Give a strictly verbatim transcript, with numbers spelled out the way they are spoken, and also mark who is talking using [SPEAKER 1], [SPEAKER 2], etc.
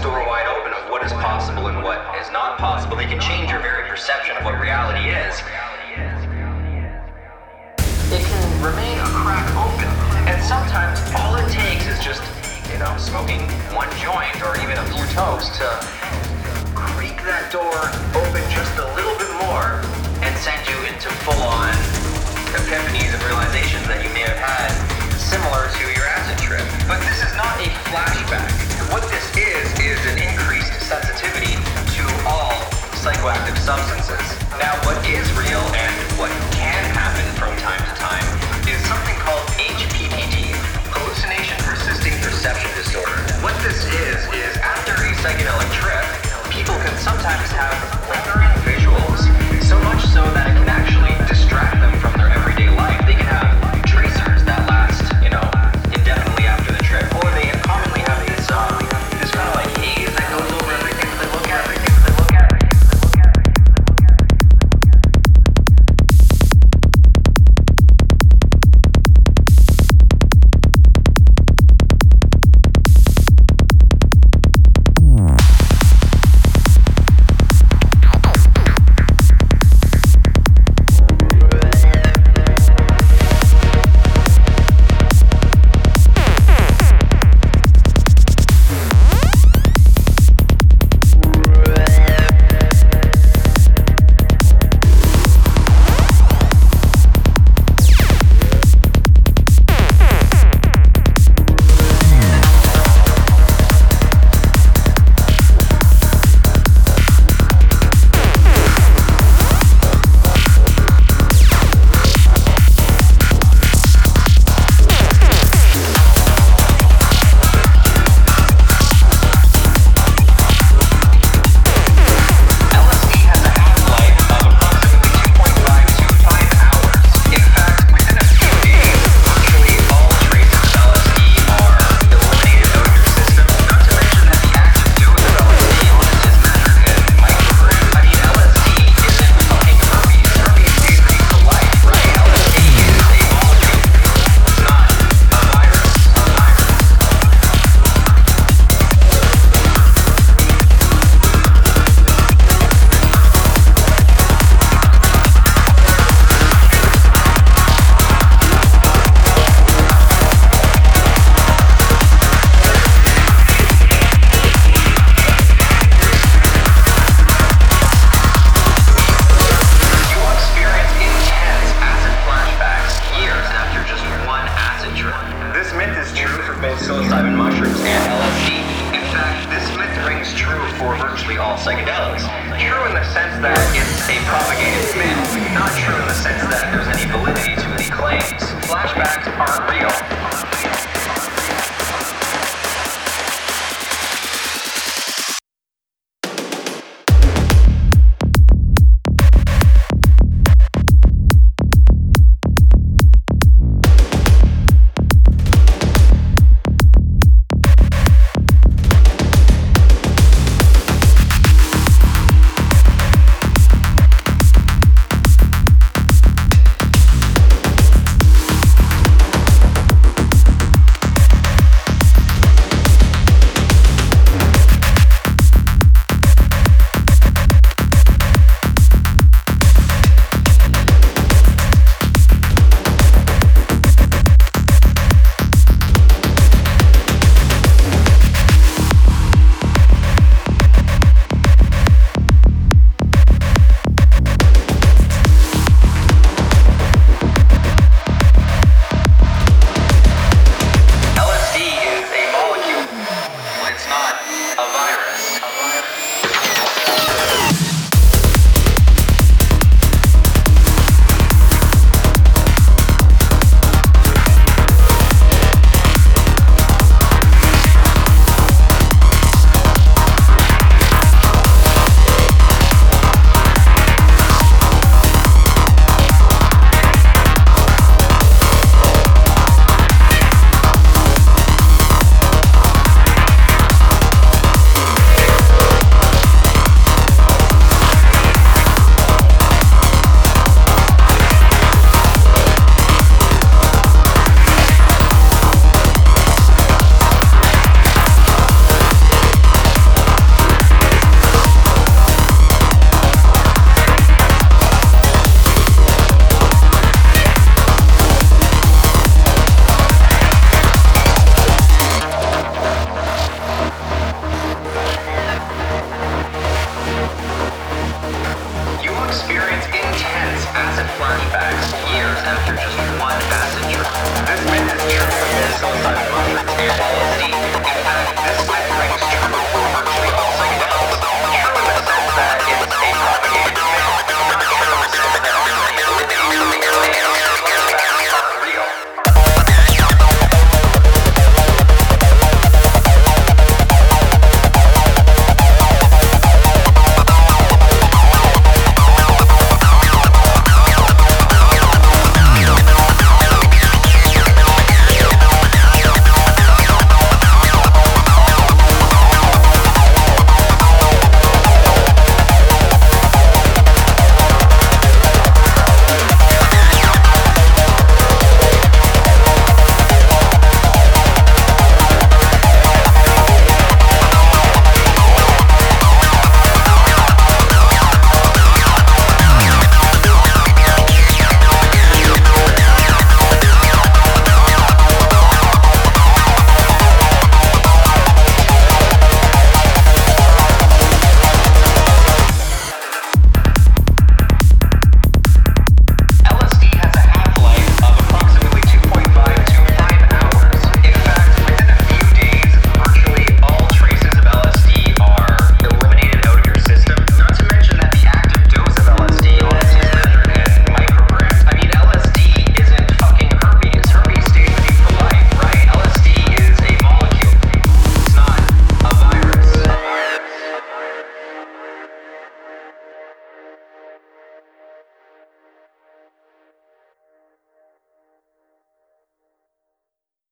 [SPEAKER 1] door wide open of what is possible and what is not possible. They can change your very perception of what reality is. It can remain a crack open, and sometimes all it takes is just, you know, smoking one joint or even a few toasts to creak that door open just a little bit more and send you into full-on epiphanies and realizations that you may have had similar to your acid trip. But this is not a flashback. What this is, is an increased sensitivity to all psychoactive substances. Now, what is real and what can happen from time to time is something called H P P D, hallucination persisting perception disorder. What this is, is after a psychedelic trip, people can sometimes have lingering visuals, so much so that it can actually distract them from their everyday life. They can have tracers that last, you know, indefinitely after the trip, or they commonly have this, uh, this kind of like haze that goes over everything that they look at, everything that they look at, everything that they look at, everything that they look at, everything that they look at. Psilocybin mushrooms and L S D. In fact, this myth rings true for virtually all psychedelics. True in the sense that it's a propagated myth, not true in the sense that there's any validity